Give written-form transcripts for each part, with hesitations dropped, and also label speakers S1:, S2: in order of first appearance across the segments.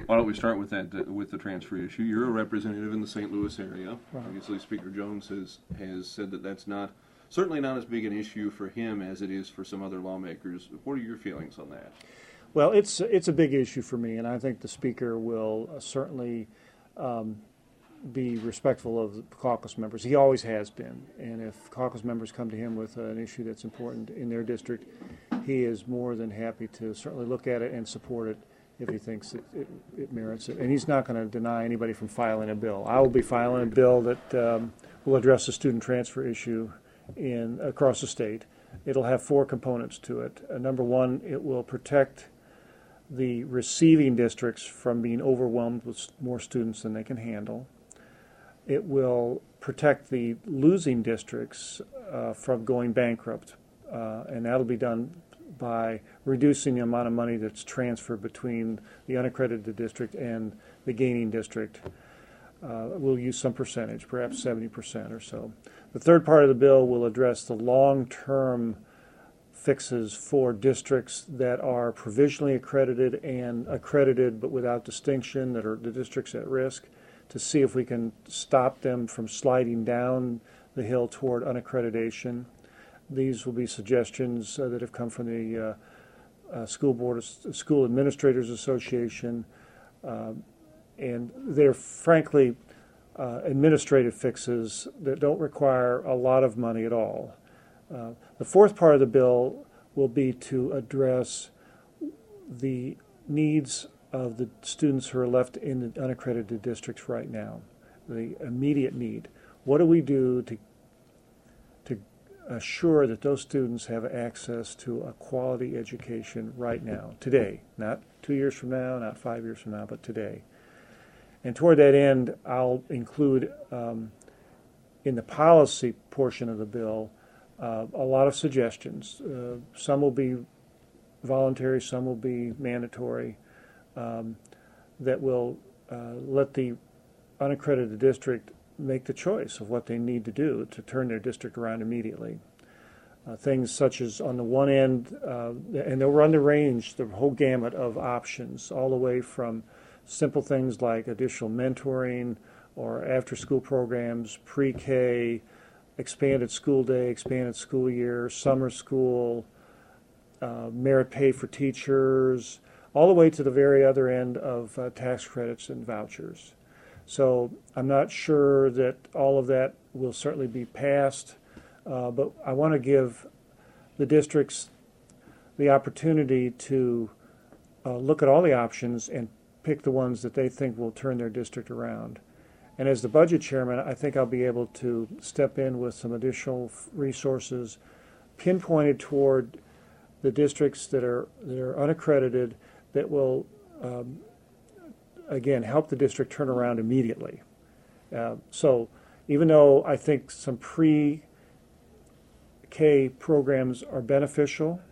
S1: Why don't we start with that, with the transfer issue? You're a representative in the St. Louis area.
S2: Right.
S1: Obviously, Speaker Jones has said that that's certainly not as big an issue for him as it is for some other lawmakers. What are your feelings on that?
S2: Well, it's a big issue for me, and I think the Speaker will certainly be respectful of the caucus members. He always has been, and if caucus members come to him with an issue that's important in their district, he is more than happy to certainly look at it and support it if he thinks it merits it. And he's not going to deny anybody from filing a bill. I will be filing a bill that will address the student transfer issue across the state. It'll have 4 components to it. Number one, it will protect the receiving districts from being overwhelmed with more students than they can handle. It will protect the losing districts from going bankrupt, and that'll be done by reducing the amount of money that's transferred between the unaccredited district and the gaining district. We'll use some percentage, perhaps 70% or so. The third part of the bill will address the long-term fixes for districts that are provisionally accredited and accredited but without distinction, that are the districts at risk, to see if we can stop them from sliding down the hill toward unaccreditation. These will be suggestions that have come from the School Administrators Association, and they're frankly administrative fixes that don't require a lot of money at all. The fourth part of the bill will be to address the needs of the students who are left in the unaccredited districts right now, the immediate need. What do we do to assure that those students have access to a quality education right now, today, not 2 years from now, not 5 years from now, but today? And toward that end, I'll include in the policy portion of the bill a lot of suggestions. Some will be voluntary, some will be mandatory, that will let the unaccredited district make the choice of what they need to do to turn their district around immediately. Things such as, on the one end, and they'll run the range, the whole gamut of options, all the way from simple things like additional mentoring or after-school programs, pre-K, expanded school day, expanded school year, summer school, merit pay for teachers, all the way to the very other end of tax credits and vouchers. So I'm not sure that all of that will certainly be passed, but I want to give the districts the opportunity to look at all the options and pick the ones that they think will turn their district around. And as the budget chairman, I think I'll be able to step in with some additional resources pinpointed toward the districts that are unaccredited, that will again help the district turn around immediately. So even though I think some pre-K programs are beneficial,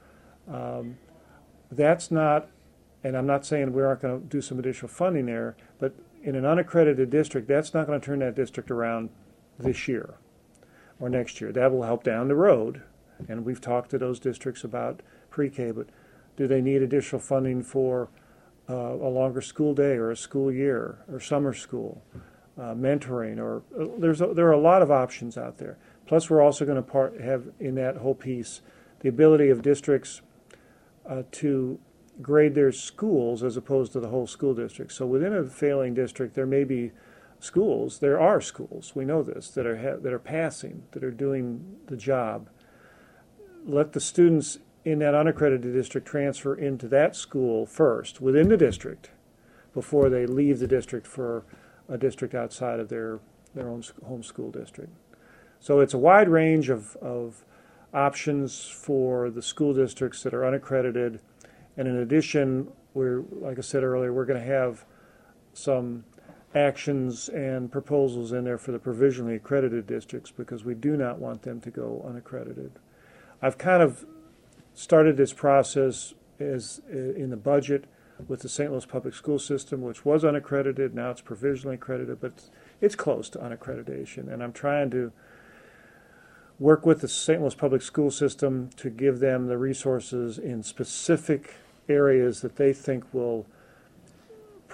S2: that's not, and I'm not saying we aren't going to do some additional funding there, but in an unaccredited district, that's not going to turn that district around this year or next year. That will help down the road, and we've talked to those districts about pre-K, but do they need additional funding for a longer school day or a school year or summer school, mentoring, or there are a lot of options out there. Plus, we're also going to have in that whole piece the ability of districts to grade their schools as opposed to the whole school district. So within a failing district, there may be schools, there are schools, we know this, that are passing, that are doing the job. Let the students in that unaccredited district transfer into that school first, within the district, before they leave the district for a district outside of their own home school district. So it's a wide range of options for the school districts that are unaccredited. And in addition, like I said earlier, we're going to have some actions and proposals in there for the provisionally accredited districts, because we do not want them to go unaccredited. I've kind of started this process in the budget with the St. Louis Public School System, which was unaccredited. Now it's provisionally accredited, but it's close to unaccreditation. And I'm trying to work with the St. Louis Public School System to give them the resources in specific areas that they think will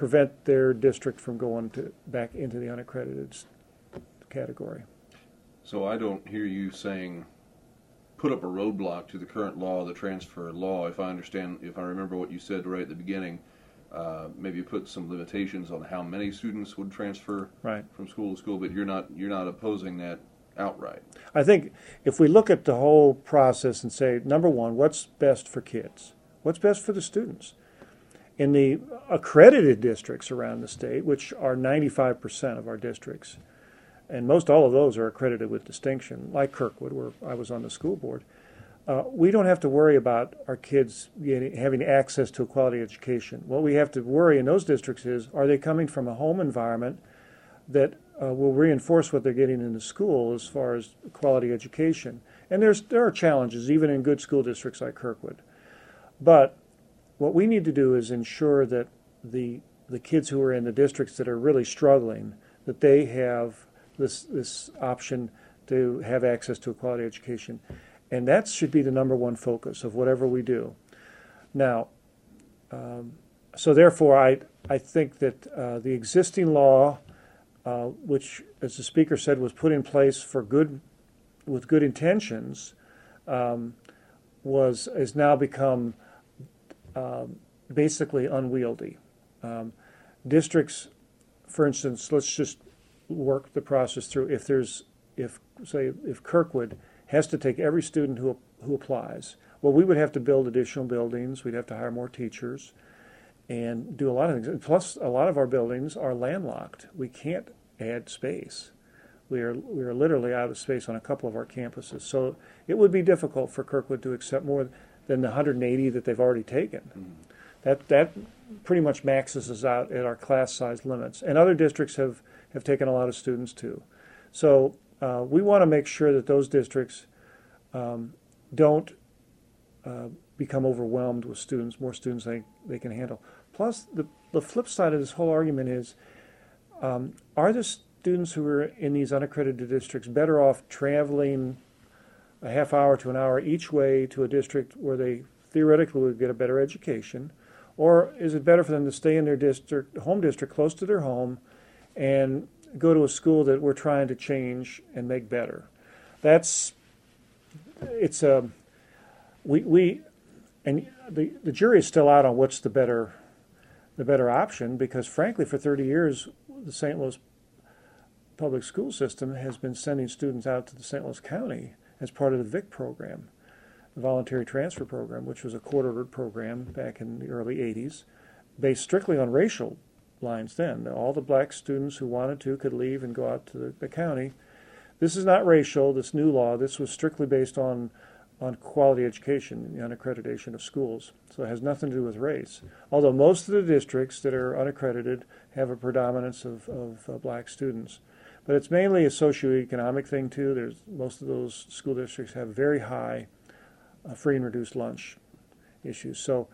S2: prevent their district from going back into the unaccredited category.
S1: So I don't hear you saying put up a roadblock to the current law, the transfer law. If I remember what you said right at the beginning, maybe put some limitations on how many students would transfer from school to school, but you're not opposing that outright.
S2: I think if we look at the whole process and say, number one, what's best for kids? What's best for the students? In the accredited districts around the state, which are 95% of our districts, and most all of those are accredited with distinction, like Kirkwood, where I was on the school board, we don't have to worry about our kids having access to a quality education. What we have to worry in those districts is, are they coming from a home environment that will reinforce what they're getting in the school as far as quality education? And there are challenges, even in good school districts like Kirkwood. But what we need to do is ensure that the kids who are in the districts that are really struggling, that they have this option to have access to a quality education. And that should be the number one focus of whatever we do. Now, so therefore, I think that the existing law, which, as the speaker said, was put in place with good intentions, has now become basically unwieldy. Districts, for instance, let's just work the process through. If Kirkwood has to take every student who applies, well, we would have to build additional buildings. We'd have to hire more teachers and do a lot of things. And plus, a lot of our buildings are landlocked. We can't add space. We are literally out of space on a couple of our campuses. So it would be difficult for Kirkwood to accept more than the 180 that they've already taken. That pretty much maxes us out at our class size limits. And other districts have taken a lot of students too. So we want to make sure that those districts don't become overwhelmed with students, more students than they can handle. Plus, the flip side of this whole argument is, are the students who are in these unaccredited districts better off traveling a half hour to an hour each way to a district where they theoretically would get a better education? Or is it better for them to stay in their home district, close to their home, and go to a school that we're trying to change and make better? And the jury is still out on what's the better option, because frankly, for 30 years, the St. Louis public school system has been sending students out to the St. Louis County as part of the VIC program, the Voluntary Transfer Program, which was a court-ordered program back in the early 80s, based strictly on racial lines then. All the black students who wanted to could leave and go out to the county. This is not racial, this new law. This was strictly based on quality education, the unaccreditation of schools. So it has nothing to do with race. Although most of the districts that are unaccredited have a predominance of black students. But it's mainly a socioeconomic thing too. Most of those school districts have very high free and reduced lunch issues. So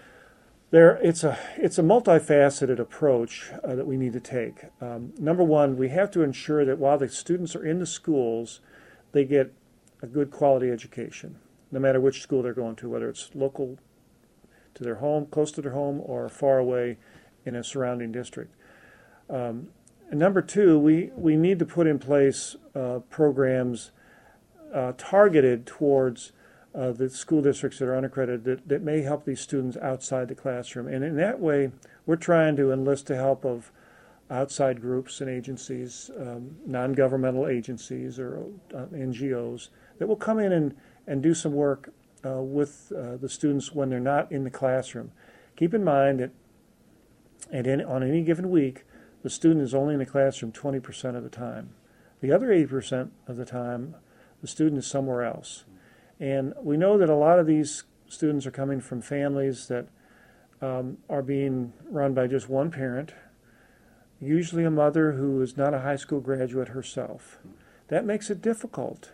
S2: it's a multifaceted approach that we need to take. Number one, we have to ensure that while the students are in the schools, they get a good quality education, no matter which school they're going to, whether it's local to their home, close to their home, or far away in a surrounding district. And number two, we need to put in place programs targeted towards the school districts that are unaccredited that may help these students outside the classroom. And in that way, we're trying to enlist the help of outside groups and agencies, non-governmental agencies or NGOs that will come in and do some work with the students when they're not in the classroom. Keep in mind that on any given week, the student is only in the classroom 20% of the time. The other 80% of the time, the student is somewhere else. And we know that a lot of these students are coming from families that are being run by just one parent, usually a mother who is not a high school graduate herself. That makes it difficult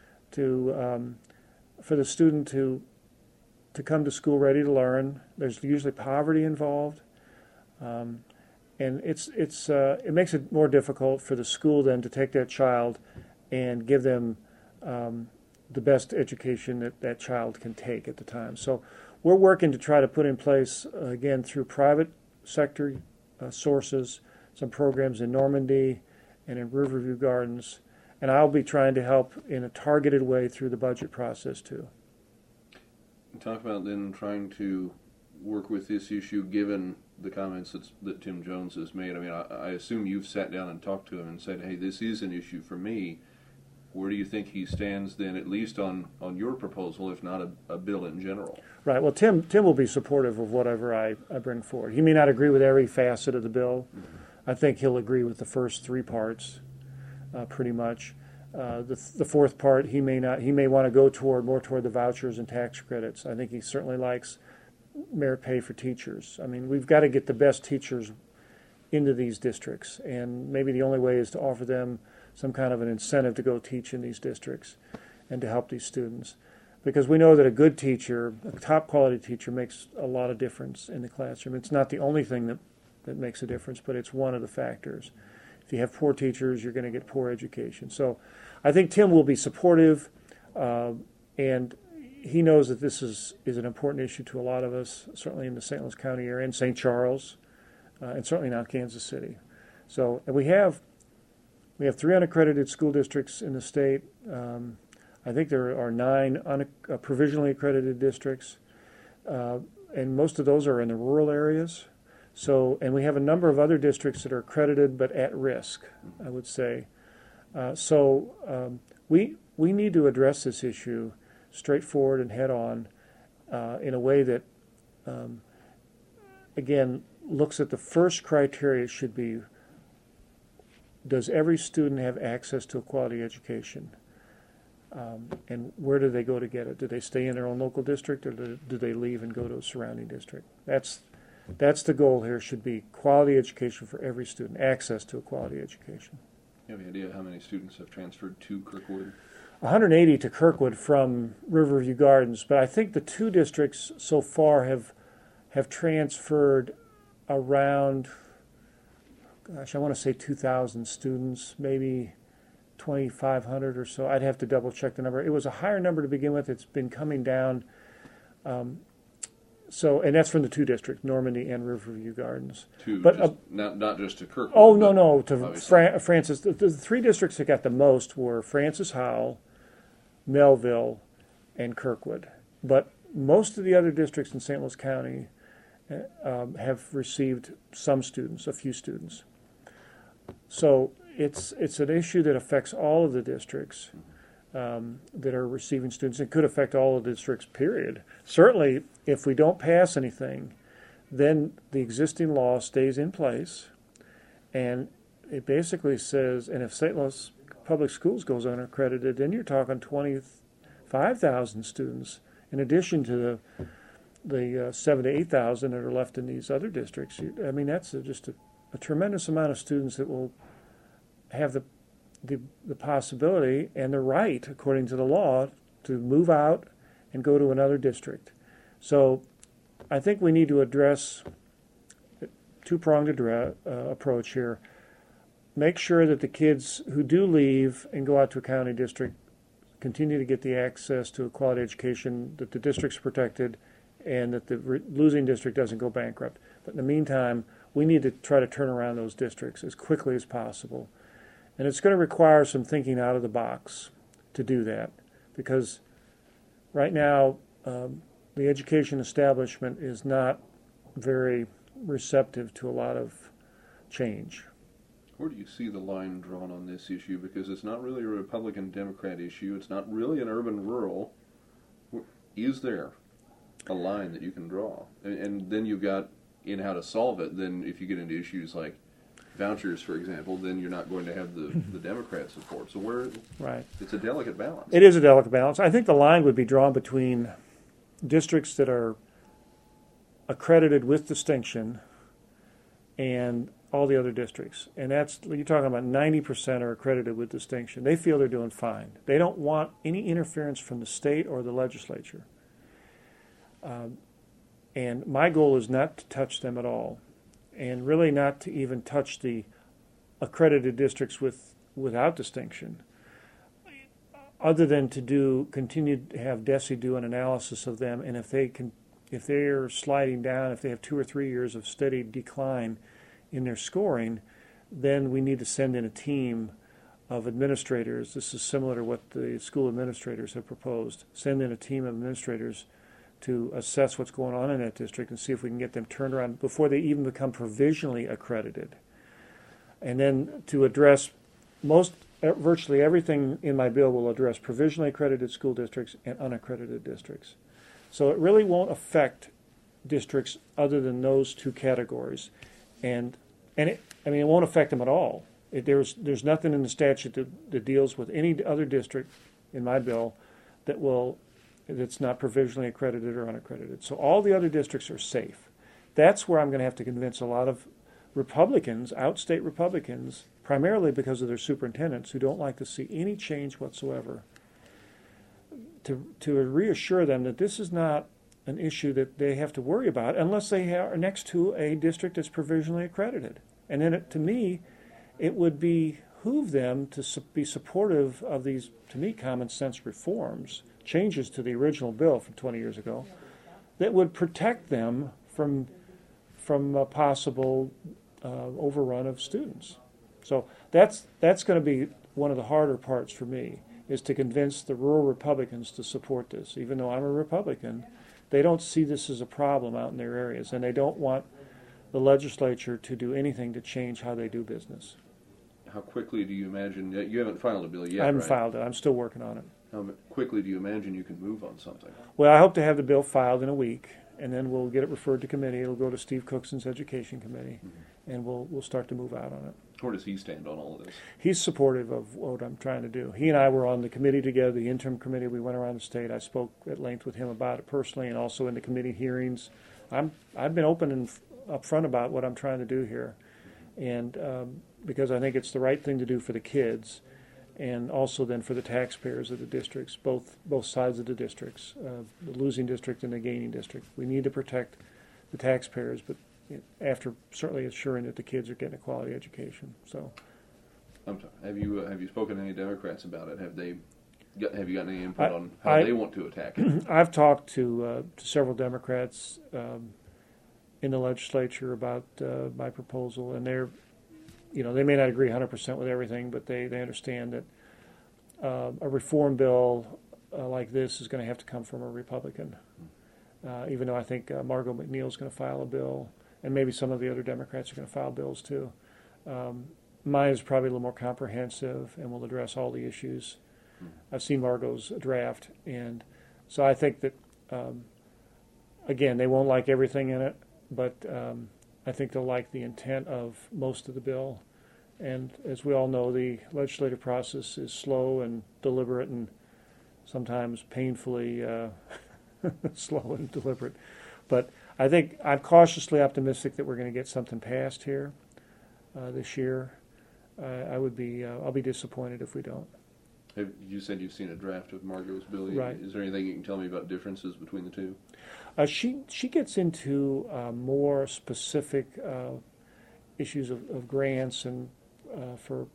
S2: for the student to come to school ready to learn. There's usually poverty involved, and it makes it more difficult for the school then to take that child and give them the best education that child can take at the time. So we're working to try to put in place, again, through private sector sources, some programs in Normandy and in Riverview Gardens, and I'll be trying to help in a targeted way through the budget process too.
S1: Talk about then trying to work with this issue given the comments that Tim Jones has made. I mean, I assume you've sat down and talked to him and said, hey, this is an issue for me. Where do you think he stands then, at least on your proposal, if not a bill in general? Right.
S2: Well, Tim will be supportive of whatever I bring forward. He may not agree with every facet of the bill. Mm-hmm. I think he'll agree with the first three parts, pretty much. The fourth part, he may not. He may want to go more toward the vouchers and tax credits. I think he certainly likes merit pay for teachers. I mean, we've got to get the best teachers into these districts, and maybe the only way is to offer them some kind of an incentive to go teach in these districts and to help these students. Because we know that a good teacher, a top quality teacher, makes a lot of difference in the classroom. It's not the only thing that makes a difference, but it's one of the factors. If you have poor teachers, you're going to get poor education. So I think Tim will be supportive, and he knows that this is an important issue to a lot of us, certainly in the St. Louis County area, and St. Charles, and certainly not Kansas City. So and we have 3 unaccredited school districts in the state. I think there are 9 provisionally accredited districts, and most of those are in the rural areas. So, and we have a number of other districts that are accredited but at risk, I would say. We need to address this issue straightforward and head on in a way that, again, looks at the first criteria should be, does every student have access to a quality education? And where do they go to get it? Do they stay in their own local district, or do they leave and go to a surrounding district? That's the goal here, should be quality education for every student, access to a quality education.
S1: You have any idea how many students have transferred to Kirkwood?
S2: 180 to Kirkwood from Riverview Gardens, but I think the 2 districts so far have transferred around, gosh, I want to say 2,000 students, maybe 2,500 or so. I'd have to double check the number. It was a higher number to begin with. It's been coming down. And that's from the 2 districts, Normandy and Riverview Gardens.
S1: But not just to Kirkwood.
S2: Oh, no, to Francis. The 3 districts that got the most were Francis Howell, Melville, and Kirkwood. But most of the other districts in St. Louis County have received some students, a few students. So it's an issue that affects all of the districts that are receiving students. It could affect all of the districts, period. Certainly, if we don't pass anything, then the existing law stays in place, and it basically says, and if St. Louis Public Schools goes unaccredited, then you're talking 25,000 students in addition to the 7,000 to 8,000 that are left in these other districts. I mean, that's just a tremendous amount of students that will have the possibility and the right, according to the law, to move out and go to another district. So I think we need to address a 2-pronged approach here. Make sure that the kids who do leave and go out to a county district continue to get the access to a quality education, that the district's protected, and that the losing district doesn't go bankrupt. But in the meantime, we need to try to turn around those districts as quickly as possible. And it's going to require some thinking out of the box to do that, because right now the education establishment is not very receptive to a lot of change.
S1: Where do you see the line drawn on this issue? Because it's not really a Republican-Democrat issue. It's not really an urban-rural. Is there a line that you can draw? And then you've got in how to solve it. Then if you get into issues like vouchers, for example, then you're not going to have the Democrat support. So
S2: right.
S1: It's a delicate balance.
S2: It is a delicate balance. I think the line would be drawn between districts that are accredited with distinction and all the other districts. And that's, you're talking about 90% are accredited with distinction. They feel they're doing fine. They don't want any interference from the state or the legislature. And my goal is not to touch them at all, and really not to even touch the accredited districts without distinction, other than to continue to have DESE do an analysis of them, and if they're sliding down, if they have 2 or 3 years of steady decline in their scoring, then we need to send in a team of administrators. This is similar to what the school administrators have proposed. Send in a team of administrators to assess what's going on in that district and see if we can get them turned around before they even become provisionally accredited. And then to address virtually everything in my bill will address provisionally accredited school districts and unaccredited districts. So it really won't affect districts other than those two categories. And it won't affect them at all. There's nothing in the statute that deals with any other district in my bill that's not provisionally accredited or unaccredited. So all the other districts are safe. That's where I'm going to have to convince a lot of Republicans, outstate Republicans, primarily because of their superintendents who don't like to see any change whatsoever, to reassure them that this is not an issue that they have to worry about unless they are next to a district that's provisionally accredited. And then to me, it would behoove them to be supportive of these, to me, common sense reforms, changes to the original bill from 20 years ago, that would protect them from a possible overrun of students. So that's going to be one of the harder parts for me, is to convince the rural Republicans to support this. Even though I'm a Republican, they don't see this as a problem out in their areas, and they don't want the legislature to do anything to change how they do business.
S1: How quickly do you imagine, you haven't filed a bill yet,
S2: I haven't
S1: right?
S2: filed it. I'm still working on it.
S1: How quickly do you imagine you can move on something?
S2: Well, I hope to have the bill filed in a week, and then we'll get it referred to committee. It'll go to Steve Cookson's Education Committee, and we'll start to move out on it.
S1: Where does he stand on all of this?
S2: He's supportive of what I'm trying to do. He and I were on the committee together, the interim committee. We went around the state. I spoke at length with him about it personally, and also in the committee hearings. I've been open and upfront about what I'm trying to do here, and because I think it's the right thing to do for the kids, and also then for the taxpayers of the districts, both sides of the districts, the losing district and the gaining district. We need to protect the taxpayers, but after certainly ensuring that the kids are getting a quality education. So,
S1: I'm sorry. Have you spoken to any Democrats about it? Have you gotten any input on how they want to attack it?
S2: I've talked to several Democrats in the legislature about my proposal, and they may not agree 100% with everything, but they understand that a reform bill like this is going to have to come from a Republican. Even though I think Margot McNeil is going to file a bill, and maybe some of the other Democrats are going to file bills too. Mine is probably a little more comprehensive and will address all the issues. I've seen Margot's draft, and so I think that, again, they won't like everything in it, but I think they'll like the intent of most of the bill. And as we all know, the legislative process is slow and deliberate and sometimes painfully slow and deliberate. But I think I'm cautiously optimistic that we're going to get something passed here this year. I'll be disappointed if we don't.
S1: You said you've seen a draft of Margot's bill.
S2: Right.
S1: Is there anything you can tell me about differences between the two?
S2: She gets into more specific issues of grants and for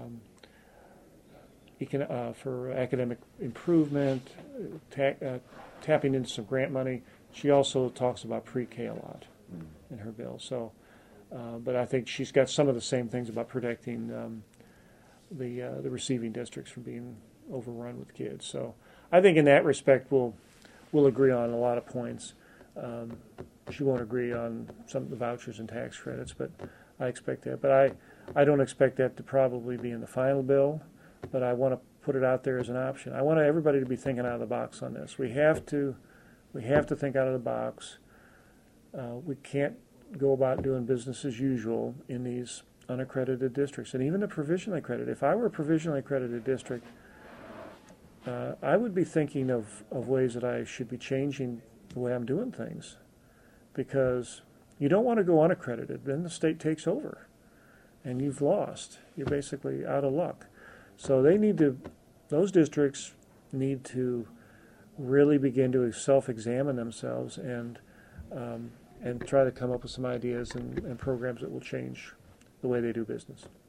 S2: academic improvement, tapping into some grant money. She also talks about pre-K a lot in her bill. So, but I think she's got some of the same things about protecting the receiving districts from being overrun with kids. So, I think in that respect we'll agree on a lot of points. She won't agree on some of the vouchers and tax credits, but I expect that. But I don't expect that to probably be in the final bill, but I want to put it out there as an option. I want everybody to be thinking out of the box on this. We have to think out of the box. We can't go about doing business as usual in these unaccredited districts, and even the provisionally accredited. If I were a provisionally accredited district, I would be thinking of ways that I should be changing the way I'm doing things, because you don't want to go unaccredited. Then the state takes over, and you've lost. You're basically out of luck. So those districts need to really begin to self-examine themselves and try to come up with some ideas and programs that will change the way they do business.